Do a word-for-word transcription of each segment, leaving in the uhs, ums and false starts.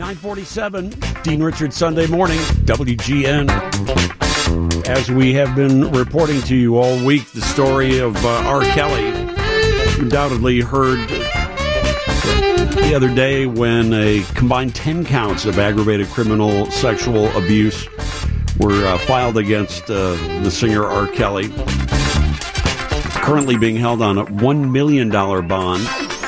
nine forty-seven, Dean Richards Sunday Morning, W G N. As we have been reporting to you all week, the story of uh, R. Kelly. You undoubtedly heard the other day when a combined ten counts of aggravated criminal sexual abuse were uh, filed against uh, the singer R. Kelly. Currently being held on a one million dollars bond.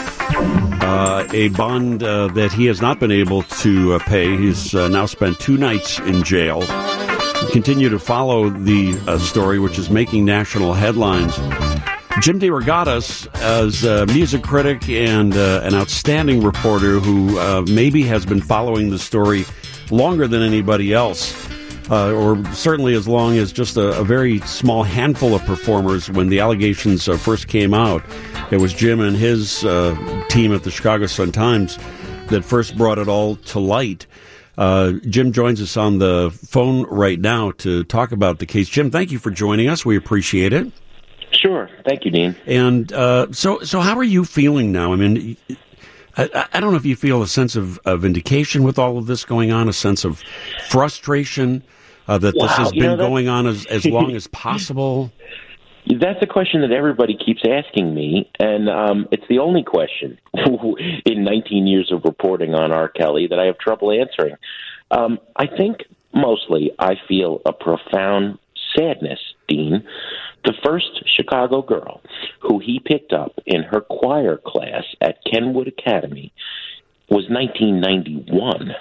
Uh, a bond uh, that he has not been able to uh, pay. He's uh, now spent two nights in jail. We continue to follow the uh, story, which is making national headlines. Jim DeRogatis, as a music critic and uh, an outstanding reporter who uh, maybe has been following the story longer than anybody else, uh, or certainly as long as just a, a very small handful of performers when the allegations uh, first came out. It was Jim and his uh, team at the Chicago Sun-Times that first brought it all to light. Uh, Jim joins us on the phone right now to talk about the case. Jim, thank you for joining us. We appreciate it. Sure. Thank you, Dean. And uh, so so how are you feeling now? I mean, I, I don't know if you feel a sense of, of vindication with all of this going on, a sense of frustration uh, that wow, this has been know, going on as, as long as possible. That's a question that everybody keeps asking me, and um, it's the only question in nineteen years of reporting on R. Kelly that I have trouble answering. Um, I think mostly I feel a profound sadness, Dean. The first Chicago girl who he picked up in her choir class at Kenwood Academy was nineteen ninety-one.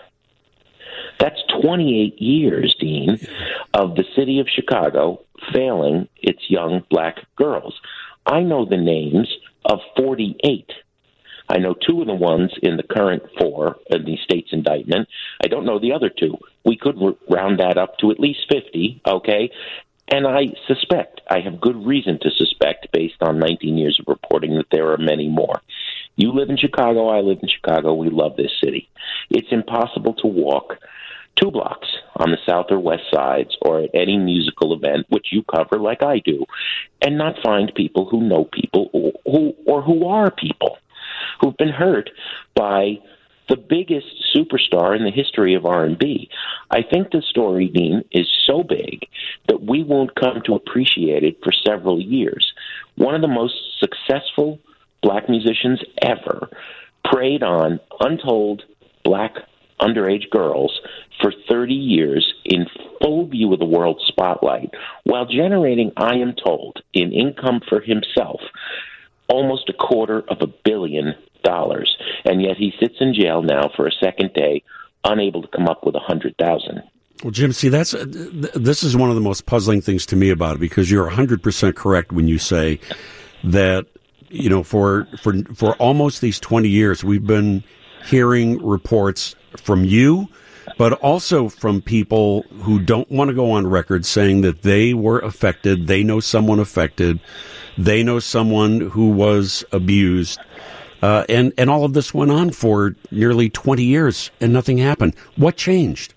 That's twenty-eight years, Dean, of the city of Chicago failing its young black girls. I know the names of forty-eight. I know two of the ones in the current four in the state's indictment. I don't know the other two. We could r- round that up to at least fifty, okay? And I suspect, I have good reason to suspect, based on nineteen years of reporting, that there are many more. You live in Chicago, I live in Chicago, we love this city. It's impossible to walk two blocks on the south or west sides or at any musical event, which you cover like I do, and not find people who know people or who, or who are people who've been hurt by the biggest superstar in the history of R and B. I think the story, Dean, is so big that we won't come to appreciate it for several years. One of the most successful black musicians ever preyed on untold black underage girls for thirty years in full view of the world spotlight, while generating, I am told, in income for himself, almost a quarter of a billion dollars. And yet he sits in jail now for a second day, unable to come up with a hundred thousand. Well, Jim, see, that's uh, th- this is one of the most puzzling things to me about it, because you're one hundred percent correct when you say that, you know, for for for almost these twenty years, we've been hearing reports from you, but also from people who don't want to go on record saying that they were affected, they know someone affected, they know someone who was abused, uh, and, and all of this went on for nearly twenty years, and nothing happened. What changed?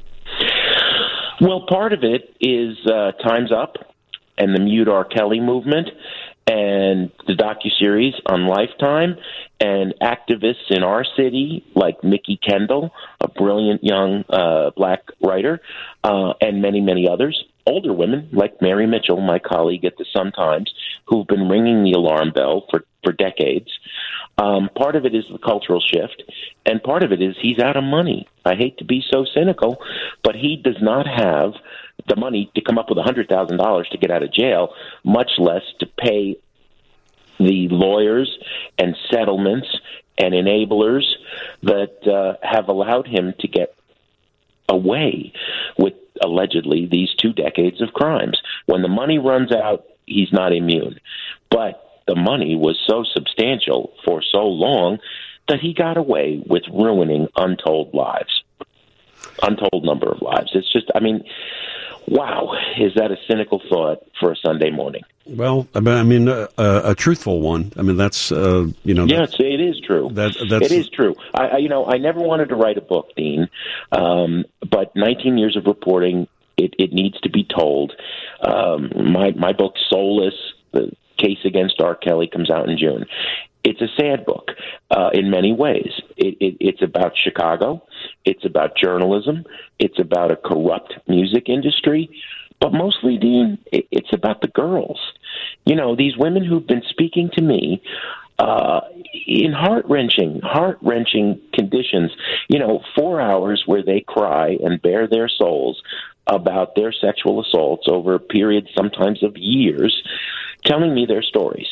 Well, part of it is uh, Time's Up and the Mute R. Kelly movement, and the docuseries on Lifetime, and activists in our city like Mickey Kendall, a brilliant young uh, black writer, uh, and many, many others. Older women like Mary Mitchell, my colleague at the Sun-Times, who've been ringing the alarm bell for, for decades. Um, part of it is the cultural shift, and part of it is he's out of money. I hate to be so cynical, but he does not have the money to come up with one hundred thousand dollars to get out of jail, much less to pay the lawyers and settlements and enablers that uh, have allowed him to get away with, allegedly, these two decades of crimes. When the money runs out, he's not immune. But the money was so substantial for so long that he got away with ruining untold lives, untold number of lives. It's just, I mean, wow, is that a cynical thought for a Sunday morning? Well, I mean, uh, a truthful one. I mean, that's, uh, you know. Yes, it is true. That, that's, it is true. I, I, you know, I never wanted to write a book, Dean, um, but nineteen years of reporting, it, it needs to be told. Um, my, my book, Soulless, the case against R. Kelly, comes out in June. It's a sad book uh, in many ways. It, it, it's about Chicago. It's about journalism. It's about a corrupt music industry. But mostly, Dean, it's about the girls. You know, these women who've been speaking to me uh, in heart-wrenching, heart-wrenching conditions, you know, four hours where they cry and bare their souls about their sexual assaults over a period sometimes of years, telling me their stories.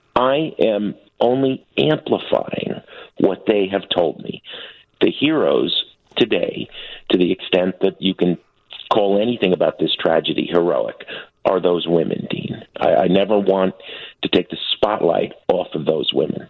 I am only amplifying what they have told me. The heroes today, to the extent that you can call anything about this tragedy heroic, are those women, Dean. I, I never want to take the spotlight off of those women.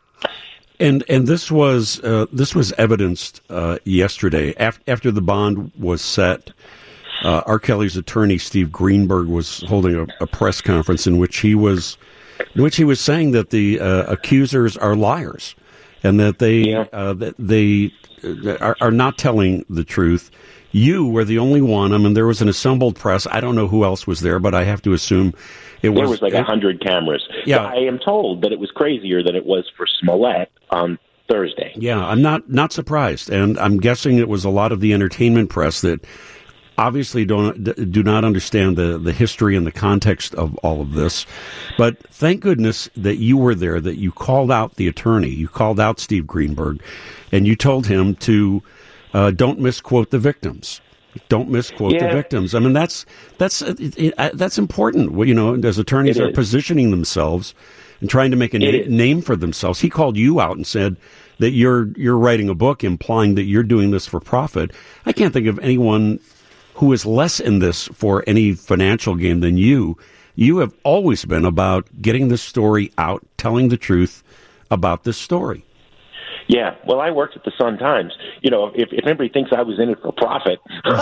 And and this was uh, this was evidenced uh, yesterday after, after the bond was set. Uh, R. Kelly's attorney Steve Greenberg was holding a, a press conference in which he was in which he was saying that the uh, accusers are liars and that they yeah. uh, that they are, are not telling the truth. You were the only one. I mean, there was an assembled press. I don't know who else was there, but I have to assume it was... There was like a hundred cameras. Yeah. I am told that it was crazier than it was for Smollett on Thursday. Yeah, I'm not, not surprised. And I'm guessing it was a lot of the entertainment press that obviously don't do not understand the, the history and the context of all of this. But thank goodness that you were there, that you called out the attorney. You called out Steve Greenberg, and you told him to... Uh, don't misquote the victims. Don't misquote yeah. the victims. I mean, that's that's it, it, uh, that's important. You know, as attorneys it are is. positioning themselves and trying to make a na- name for themselves. He called you out and said that you're you're writing a book implying that you're doing this for profit. I can't think of anyone who is less in this for any financial gain than you. You have always been about getting this story out, telling the truth about this story. Yeah, well, I worked at the Sun-Times. You know, if, if anybody thinks I was in it for profit,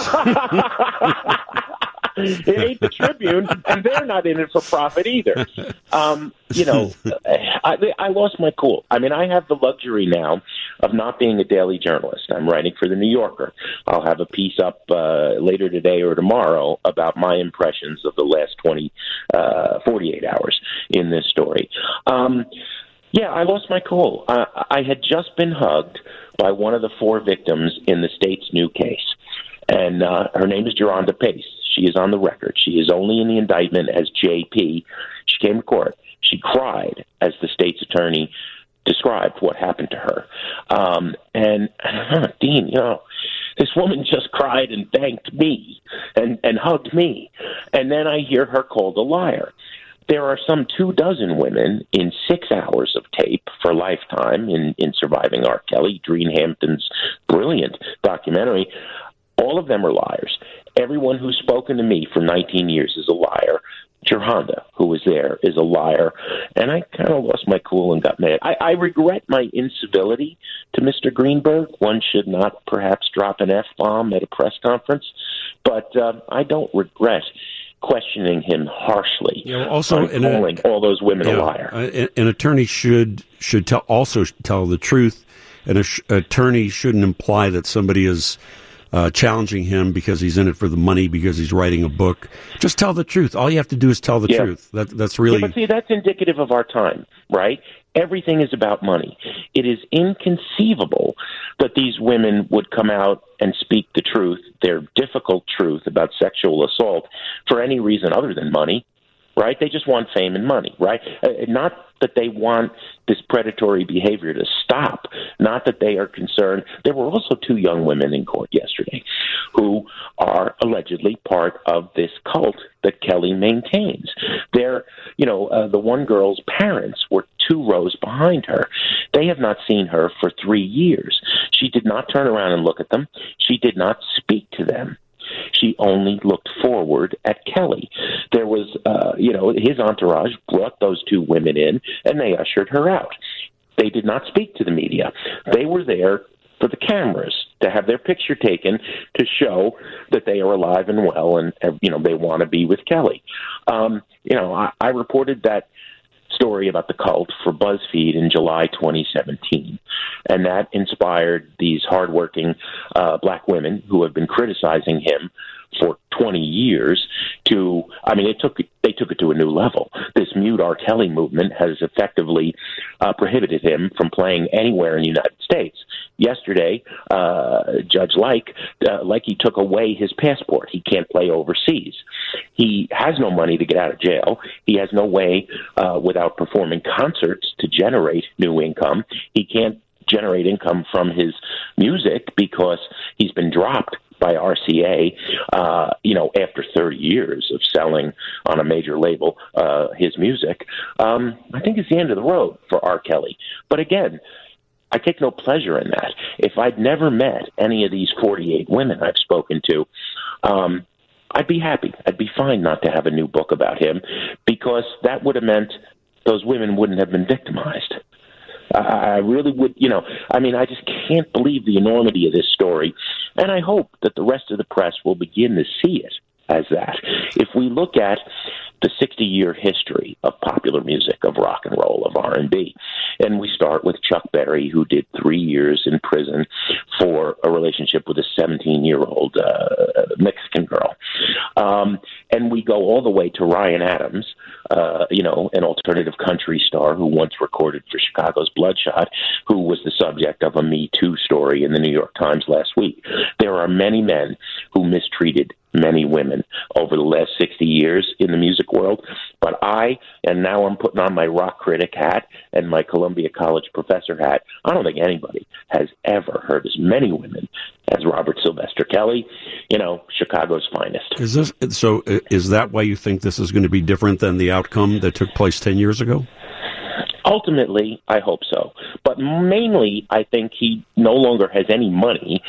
it ain't the Tribune, and they're not in it for profit either. Um, you know, I, I lost my cool. I mean, I have the luxury now of not being a daily journalist. I'm writing for The New Yorker. I'll have a piece up uh, later today or tomorrow about my impressions of the last twenty, uh, forty-eight hours in this story. Um Yeah, I lost my cool. Uh, I had just been hugged by one of the four victims in the state's new case, and uh, her name is Geronda Pace. She is on the record. She is only in the indictment as J P. She came to court. She cried as the state's attorney described what happened to her. Um, and, uh, Dean, you know, this woman just cried and thanked me and, and hugged me, and then I hear her called a liar. There are some two dozen women in six hours of tape for Lifetime in, in Surviving R. Kelly, Dreen Hampton's brilliant documentary. All of them are liars. Everyone who's spoken to me for nineteen years is a liar. Geronda, who was there, is a liar. And I kind of lost my cool and got mad. I, I regret my incivility to Mister Greenberg. One should not perhaps drop an F-bomb at a press conference. But uh, I don't regret questioning him harshly. You know, also, and calling a, all those women yeah, a liar. An, an attorney should should tell, also tell the truth. An attorney shouldn't imply that somebody is uh, challenging him because he's in it for the money, because he's writing a book. Just tell the truth. All you have to do is tell the yeah. truth. That, that's really... Yeah, but see, that's indicative of our time, right? Everything is about money. It is inconceivable that these women would come out and speak the truth, their difficult truth about sexual assault, for any reason other than money, right? They just want fame and money, right? Uh, not that they want this predatory behavior to stop, not that they are concerned. There were also two young women in court yesterday who are allegedly part of this cult that Kelly maintains. They're, you know, uh, the one girl's parents were two rows behind her. They have not seen her for three years. She did not turn around and look at them. She did not speak to them. She only looked forward at Kelly. There was, uh, you know, his entourage brought those two women in, and they ushered her out. They did not speak to the media. They were there for the cameras to have their picture taken to show that they are alive and well, and, you know, they want to be with Kelly. Um, you know, I, I reported that story about the cult for BuzzFeed in July twenty seventeen, and that inspired these hardworking uh, black women who have been criticizing him for twenty years to, I mean, it took they took it to a new level. This Mute R. Kelly movement has effectively uh, prohibited him from playing anywhere in the United States. Yesterday, uh, Judge Like, uh, Likey took away his passport. He can't play overseas. He has no money to get out of jail. He has no way, uh, without performing concerts, to generate new income. He can't generate income from his music because he's been dropped by R C A, uh, you know, after thirty years of selling on a major label uh, his music. Um, I think it's the end of the road for R. Kelly. But again, I take no pleasure in that. If I'd never met any of these forty-eight women I've spoken to, um, I'd be happy. I'd be fine not to have a new book about him, because that would have meant those women wouldn't have been victimized. I really would, you know, I mean, I just can't believe the enormity of this story. And I hope that the rest of the press will begin to see it as that. If we look at the sixty-year history of popular music, of rock and roll, of R and B, and we start with Chuck Berry, who did three years in prison for a relationship with a seventeen-year-old uh, Mexican girl. Um, and we go all the way to Ryan Adams, uh, you know, an alternative country star who once recorded for Chicago's Bloodshot, who was the subject of a Me Too story in the New York Times last week. There are many men who mistreated many women over the last sixty years in the music world. But I, and now I'm putting on my rock critic hat and my Columbia College professor hat, I don't think anybody has ever hurt as many women as Robert Sylvester Kelly, you know, Chicago's finest. Is this so? Is that why you think this is going to be different than the outcome that took place ten years ago? Ultimately, I hope so. But mainly, I think he no longer has any money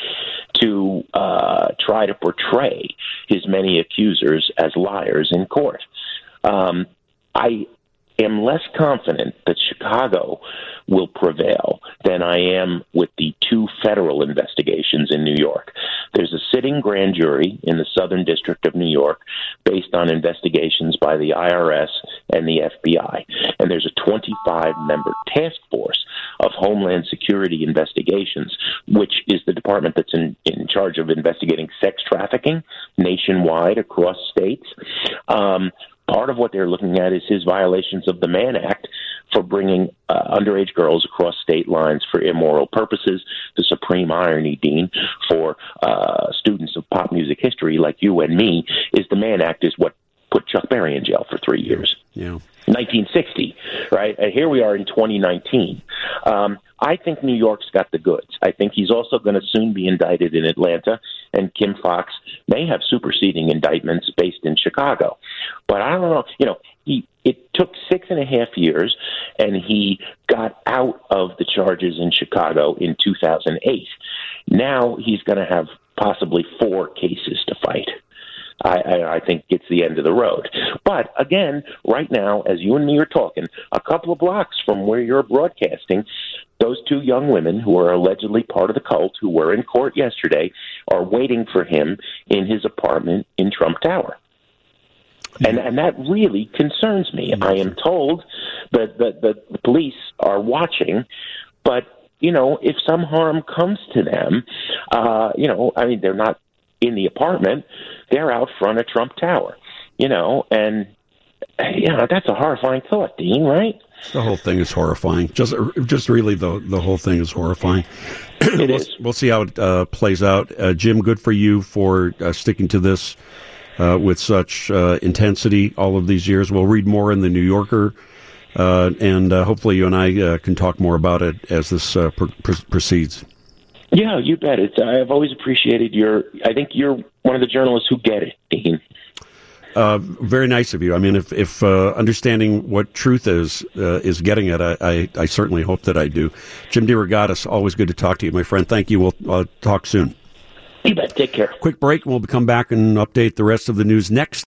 to uh, try to portray his many accusers as liars in court. Um, I am less confident that Chicago will prevail than I am with the two federal investigations in New York. There's a sitting grand jury in the Southern District of New York based on investigations by the I R S and the F B I. And there's a twenty-five member task force of Homeland Security investigations, which is the department that's in, in charge of investigating sex trafficking nationwide across states. Um, Part of what they're looking at is his violations of the Mann Act for bringing uh, underage girls across state lines for immoral purposes. The supreme irony, Dean, for uh, students of pop music history like you and me, is the Mann Act is what put Chuck Berry in jail for three years. Yeah. nineteen sixty, right? And here we are in twenty nineteen. Um, I think New York's got the goods. I think he's also going to soon be indicted in Atlanta, and Kim Foxx may have superseding indictments based in Chicago. But I don't know, you know, he it took six and a half years, and he got out of the charges in Chicago in two thousand eight. Now he's going to have possibly four cases to fight. I, I, I think it's the end of the road. But again, right now, as you and me are talking, a couple of blocks from where you're broadcasting, those two young women who are allegedly part of the cult, who were in court yesterday, are waiting for him in his apartment in Trump Tower. And and that really concerns me. I am told that the, the, the police are watching, but, you know, if some harm comes to them, uh, you know, I mean, they're not in the apartment, they're out front of Trump Tower, you know, and, you know, that's a horrifying thought, Dean, right? The whole thing is horrifying. Just just really, the the whole thing is horrifying. It we'll, is. We'll see how it uh, plays out. Uh, Jim, good for you for uh, sticking to this uh, with such uh, intensity all of these years. We'll read more in the New Yorker, uh, and uh, hopefully you and I uh, can talk more about it as this uh, pr- pr- proceeds. Yeah, you bet. It's, I've always appreciated your, I think you're one of the journalists who get it, Dean. Uh, very nice of you. I mean, if, if uh, understanding what truth is uh, is getting it, I, I, I certainly hope that I do. Jim DeRogatis, always good to talk to you, my friend. Thank you. We'll uh, talk soon. You bet. Take care. Quick break, and we'll come back and update the rest of the news next.